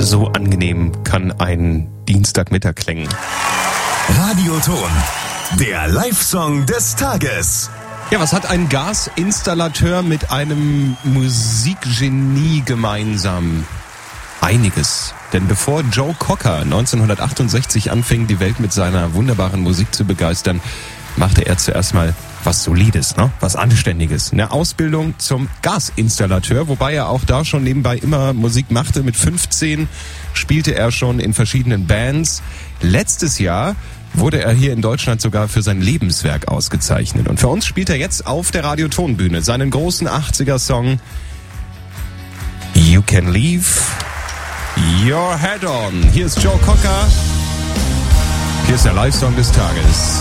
So angenehm kann ein Dienstagmittag klingen. Radioton, der Live-Song des Tages. Ja, was hat ein Gasinstallateur mit einem Musikgenie gemeinsam? Einiges. Denn bevor Joe Cocker 1968 anfing, die Welt mit seiner wunderbaren Musik zu begeistern, machte er zuerst mal was Solides, ne? Was Anständiges. Eine Ausbildung zum Gasinstallateur, wobei er auch da schon nebenbei immer Musik machte. Mit 15 spielte er schon in verschiedenen Bands. Letztes Jahr wurde er hier in Deutschland sogar für sein Lebenswerk ausgezeichnet. Und für uns spielt er jetzt auf der Radiotonbühne seinen großen 80er-Song You Can Leave Your Head On. Hier ist Joe Cocker. Hier ist der Live-Song des Tages.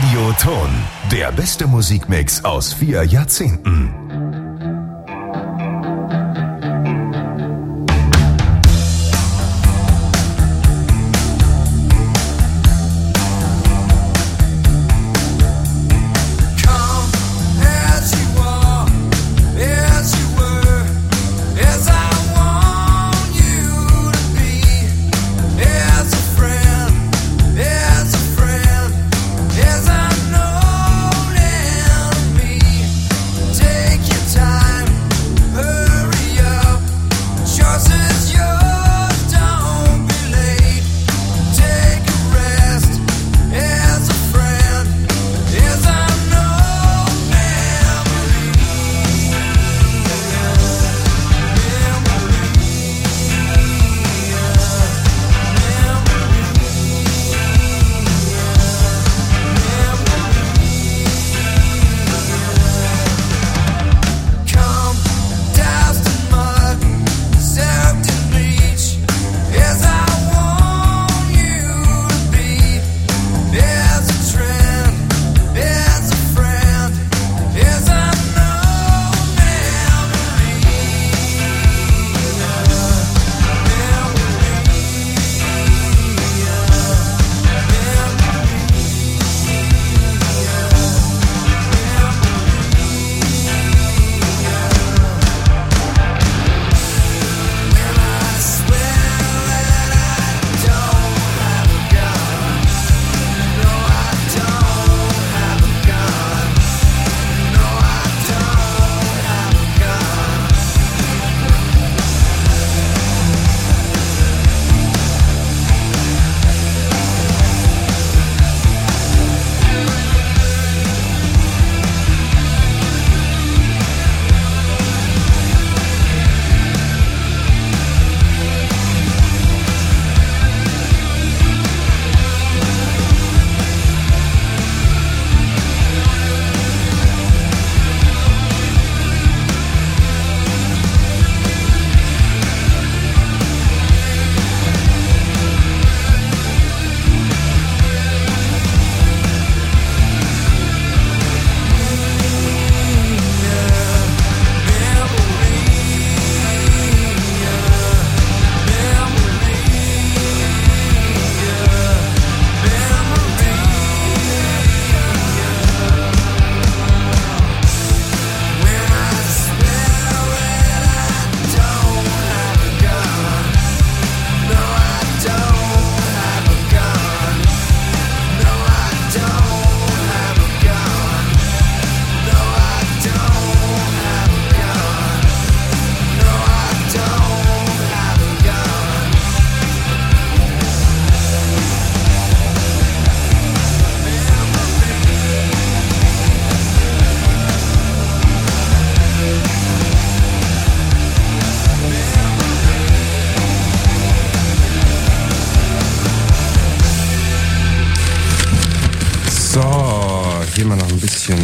Radioton, der beste Musikmix aus 4 Jahrzehnten. Hier mal noch ein bisschen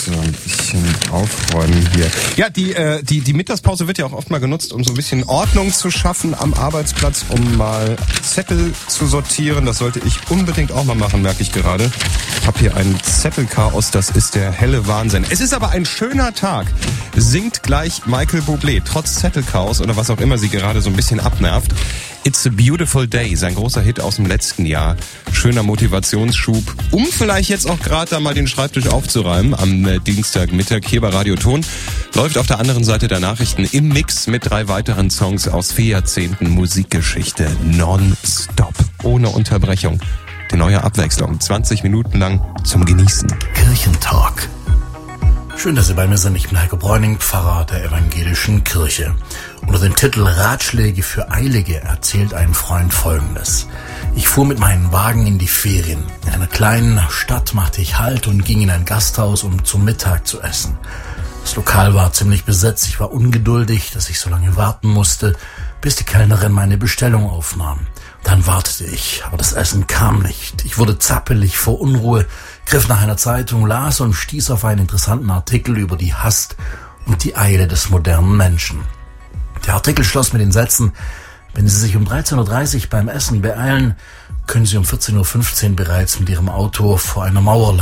aufräumen hier. Ja, die Mittagspause wird ja auch oft mal genutzt, um so ein bisschen Ordnung zu schaffen am Arbeitsplatz, um mal Zettel zu sortieren. Das sollte ich unbedingt auch mal machen, merke ich gerade. Ich habe hier ein Zettelchaos, das ist der helle Wahnsinn. Es ist aber ein schöner Tag, singt gleich Michael Bublé, trotz Zettelchaos oder was auch immer sie gerade so ein bisschen abnervt. It's a Beautiful Day, sein großer Hit aus dem letzten Jahr. Schöner Motivationsschub, um vielleicht jetzt auch gerade da mal den Schreibtisch aufzuräumen am Dienstagmittag hier bei Radioton. Läuft auf der anderen Seite der Nachrichten im Mix mit 3 weiteren Songs aus 4 Jahrzehnten Musikgeschichte. Non-stop, ohne Unterbrechung. Die neue Abwechslung, 20 Minuten lang zum Genießen. Kirchentalk. Schön, dass Sie bei mir sind. Ich bin Heiko Bräuning, Pfarrer der evangelischen Kirche. Unter dem Titel Ratschläge für Eilige erzählt ein Freund Folgendes. Ich fuhr mit meinem Wagen in die Ferien. In einer kleinen Stadt machte ich Halt und ging in ein Gasthaus, um zum Mittag zu essen. Das Lokal war ziemlich besetzt. Ich war ungeduldig, dass ich so lange warten musste, bis die Kellnerin meine Bestellung aufnahm. Dann wartete ich, aber das Essen kam nicht. Ich wurde zappelig vor Unruhe, griff nach einer Zeitung, las und stieß auf einen interessanten Artikel über die Hast und die Eile des modernen Menschen. Der Artikel schloss mit den Sätzen: Wenn Sie sich um 13.30 Uhr beim Essen beeilen, können Sie um 14.15 Uhr bereits mit Ihrem Auto vor einer Mauer landen.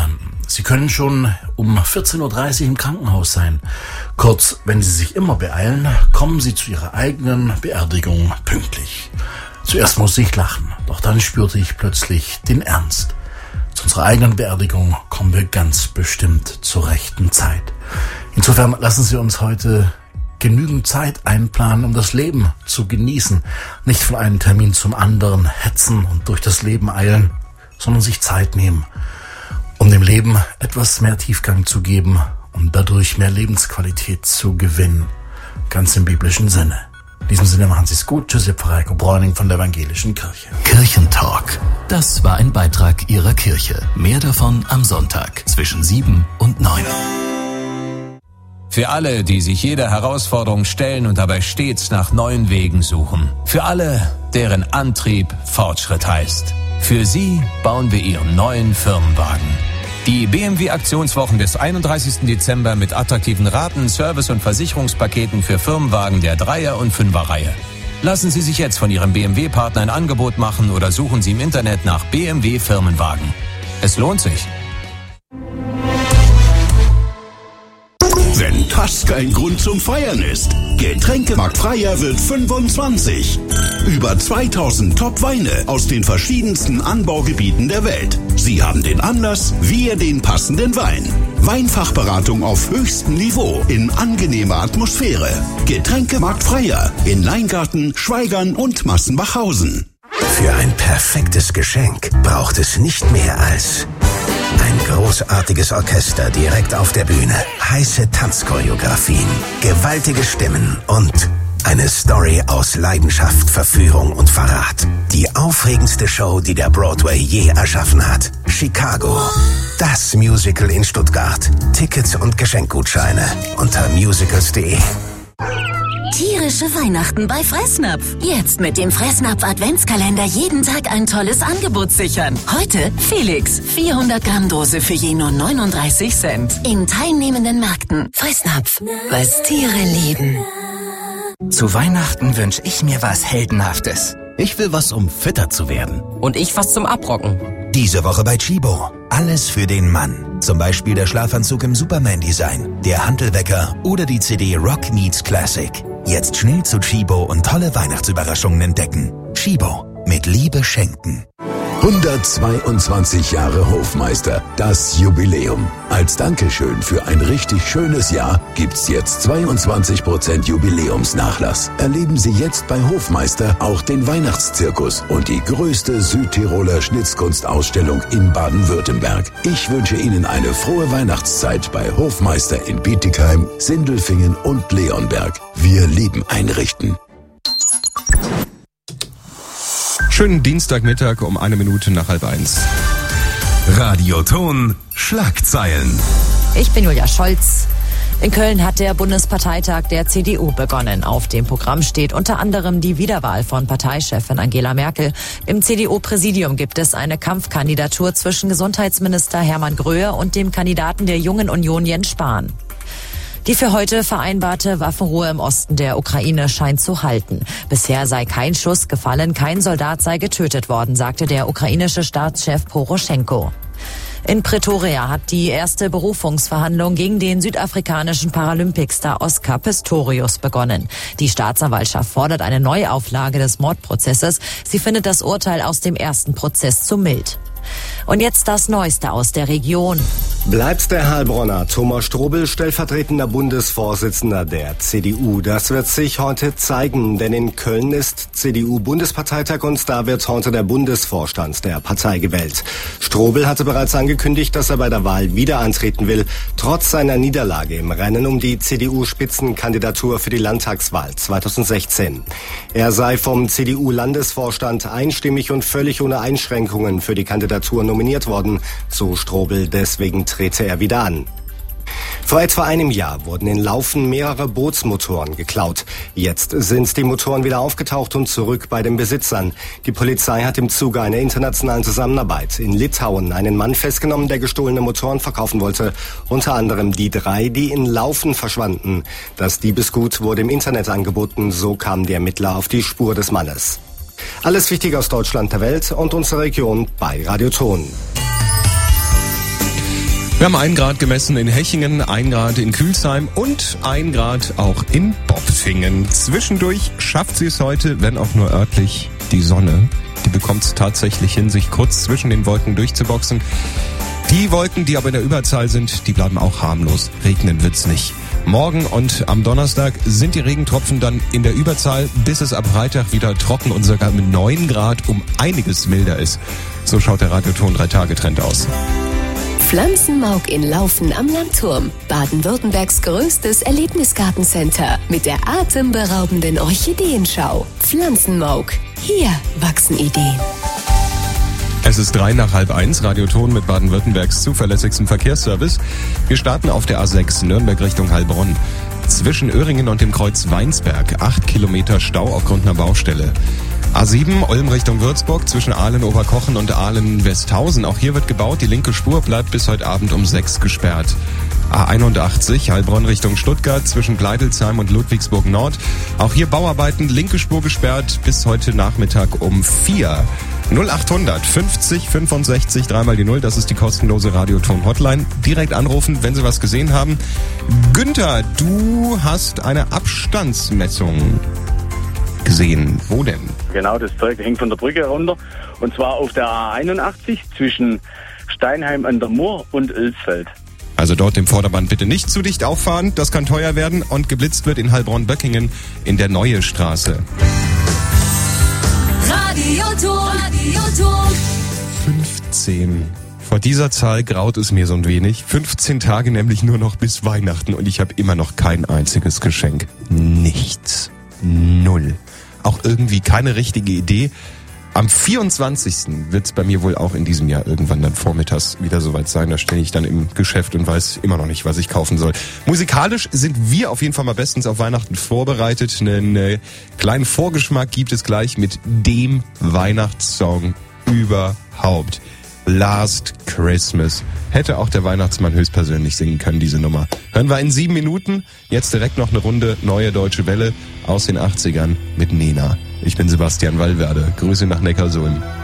Sie können schon um 14.30 Uhr im Krankenhaus sein. Kurz, wenn Sie sich immer beeilen, kommen Sie zu Ihrer eigenen Beerdigung pünktlich. Zuerst musste ich lachen, doch dann spürte ich plötzlich den Ernst. Zu unserer eigenen Beerdigung kommen wir ganz bestimmt zur rechten Zeit. Insofern lassen Sie uns heute genügend Zeit einplanen, um das Leben zu genießen. Nicht von einem Termin zum anderen hetzen und durch das Leben eilen, sondern sich Zeit nehmen, um dem Leben etwas mehr Tiefgang zu geben und dadurch mehr Lebensqualität zu gewinnen. Ganz im biblischen Sinne. In diesem Sinne machen Sie es gut. Tschüss, Ihr Pfarrer Heiko Bräuning von der Evangelischen Kirche. Kirchentalk. Das war ein Beitrag Ihrer Kirche. Mehr davon am Sonntag zwischen 7 und 9. Für alle, die sich jeder Herausforderung stellen und dabei stets nach neuen Wegen suchen. Für alle, deren Antrieb Fortschritt heißt. Für sie bauen wir ihren neuen Firmenwagen. Die BMW-Aktionswochen des 31. Dezember mit attraktiven Raten, Service- und Versicherungspaketen für Firmenwagen der 3er- und 5er-Reihe. Lassen Sie sich jetzt von Ihrem BMW-Partner ein Angebot machen oder suchen Sie im Internet nach BMW Firmenwagen. Es lohnt sich. Wenn das kein Grund zum Feiern ist. Getränkemarkt Freier wird 25. Über 2000 Top-Weine aus den verschiedensten Anbaugebieten der Welt. Sie haben den Anlass, wir den passenden Wein. Weinfachberatung auf höchstem Niveau in angenehmer Atmosphäre. Getränkemarkt Freier in Leingarten, Schweigern und Massenbachhausen. Für ein perfektes Geschenk braucht es nicht mehr als ein großartiges Orchester direkt auf der Bühne, heiße Tanzchoreografien, gewaltige Stimmen und eine Story aus Leidenschaft, Verführung und Verrat. Die aufregendste Show, die der Broadway je erschaffen hat. Chicago. Das Musical in Stuttgart. Tickets und Geschenkgutscheine unter musicals.de. Tierische Weihnachten bei Fressnapf. Jetzt mit dem Fressnapf Adventskalender jeden Tag ein tolles Angebot sichern. Heute Felix, 400 Gramm Dose für je nur 39 Cent. In teilnehmenden Märkten. Fressnapf, was Tiere lieben. Zu Weihnachten wünsche ich mir was Heldenhaftes. Ich will was, um fitter zu werden. Und ich was zum Abrocken. Diese Woche bei Chibo. Alles für den Mann. Zum Beispiel der Schlafanzug im Superman-Design, der Hantelwecker oder die CD Rock Meets Classic. Jetzt schnell zu Chibo und tolle Weihnachtsüberraschungen entdecken. Chibo. Mit Liebe schenken. 122 Jahre Hofmeister, das Jubiläum. Als Dankeschön für ein richtig schönes Jahr gibt's jetzt 22% Jubiläumsnachlass. Erleben Sie jetzt bei Hofmeister auch den Weihnachtszirkus und die größte Südtiroler Schnitzkunstausstellung in Baden-Württemberg. Ich wünsche Ihnen eine frohe Weihnachtszeit bei Hofmeister in Bietigheim, Sindelfingen und Leonberg. Wir lieben einrichten. Schönen Dienstagmittag um 1:01. Radioton Schlagzeilen. Ich bin Julia Scholz. In Köln hat der Bundesparteitag der CDU begonnen. Auf dem Programm steht unter anderem die Wiederwahl von Parteichefin Angela Merkel. Im CDU-Präsidium gibt es eine Kampfkandidatur zwischen Gesundheitsminister Hermann Gröhe und dem Kandidaten der Jungen Union Jens Spahn. Die für heute vereinbarte Waffenruhe im Osten der Ukraine scheint zu halten. Bisher sei kein Schuss gefallen, kein Soldat sei getötet worden, sagte der ukrainische Staatschef Poroschenko. In Pretoria hat die erste Berufungsverhandlung gegen den südafrikanischen Paralympicstar Oscar Pistorius begonnen. Die Staatsanwaltschaft fordert eine Neuauflage des Mordprozesses. Sie findet das Urteil aus dem ersten Prozess zu mild. Und jetzt das Neueste aus der Region. Bleibt der Heilbronner Thomas Strobel stellvertretender Bundesvorsitzender der CDU? Das wird sich heute zeigen, denn in Köln ist CDU-Bundesparteitag und da wird heute der Bundesvorstand der Partei gewählt. Strobel hatte bereits angekündigt, dass er bei der Wahl wieder antreten will, trotz seiner Niederlage im Rennen um die CDU-Spitzenkandidatur für die Landtagswahl 2016. Er sei vom CDU-Landesvorstand einstimmig und völlig ohne Einschränkungen für die Kandidatur nominiert worden, so Strobel, deswegen trete er wieder an. Vor etwa einem Jahr wurden in Laufen mehrere Bootsmotoren geklaut. Jetzt sind die Motoren wieder aufgetaucht und zurück bei den Besitzern. Die Polizei hat im Zuge einer internationalen Zusammenarbeit in Litauen einen Mann festgenommen, der gestohlene Motoren verkaufen wollte. Unter anderem die 3, die in Laufen verschwanden. Das Diebesgut wurde im Internet angeboten, so kamen die Ermittler auf die Spur des Mannes. Alles Wichtige aus Deutschland, der Welt und unserer Region bei Radioton. Wir haben 1 Grad gemessen in Hechingen, 1 Grad in Külsheim und 1 Grad auch in Bopfingen. Zwischendurch schafft sie es heute, wenn auch nur örtlich, die Sonne. Die bekommt es tatsächlich hin, sich kurz zwischen den Wolken durchzuboxen. Die Wolken, die aber in der Überzahl sind, die bleiben auch harmlos. Regnen wird's nicht. Morgen und am Donnerstag sind die Regentropfen dann in der Überzahl, bis es ab Freitag wieder trocken und sogar mit 9 Grad um einiges milder ist. So schaut der Radioton 3-Tage-Trend aus. Pflanzenmauk in Laufen am Landturm. Baden-Württembergs größtes Erlebnisgartencenter mit der atemberaubenden Orchideenschau. Pflanzenmauk. Hier wachsen Ideen. Es ist 1:03, Radioton mit Baden-Württembergs zuverlässigsten Verkehrsservice. Wir starten auf der A6 Nürnberg Richtung Heilbronn. Zwischen Öhringen und dem Kreuz Weinsberg 8 Kilometer Stau aufgrund einer Baustelle. A7 Ulm Richtung Würzburg zwischen Aalen-Oberkochen und Aalen-Westhausen. Auch hier wird gebaut. Die linke Spur bleibt bis heute Abend um 6 gesperrt. A81 Heilbronn Richtung Stuttgart zwischen Bleidelsheim und Ludwigsburg Nord. Auch hier Bauarbeiten, linke Spur gesperrt bis heute Nachmittag um 4. 0800 50 65 3 die 0, das ist die kostenlose Radioton-Hotline. Direkt anrufen, wenn Sie was gesehen haben. Günther, du hast eine Abstandsmessung gesehen. Wo denn? Genau, das Zeug hängt von der Brücke runter. Und zwar auf der A81 zwischen Steinheim an der Mur und Oelsfeld. Also dort im Vorderband bitte nicht zu dicht auffahren, das kann teuer werden. Und geblitzt wird in Heilbronn-Böckingen in der Neue Straße. Radioton. 15. Vor dieser Zahl graut es mir so ein wenig. 15 Tage nämlich nur noch bis Weihnachten und ich habe immer noch kein einziges Geschenk. Nichts. Null. Auch irgendwie keine richtige Idee. Am 24. wird es bei mir wohl auch in diesem Jahr irgendwann dann vormittags wieder soweit sein. Da stehe ich dann im Geschäft und weiß immer noch nicht, was ich kaufen soll. Musikalisch sind wir auf jeden Fall mal bestens auf Weihnachten vorbereitet. Einen kleinen Vorgeschmack gibt es gleich mit dem Weihnachtssong überhaupt. Last Christmas. Hätte auch der Weihnachtsmann höchstpersönlich singen können, diese Nummer. Hören wir in 7 Minuten. Jetzt direkt noch eine Runde Neue Deutsche Welle aus den 80ern mit Nena. Ich bin Sebastian Wallwerde. Grüße nach Neckarsulm.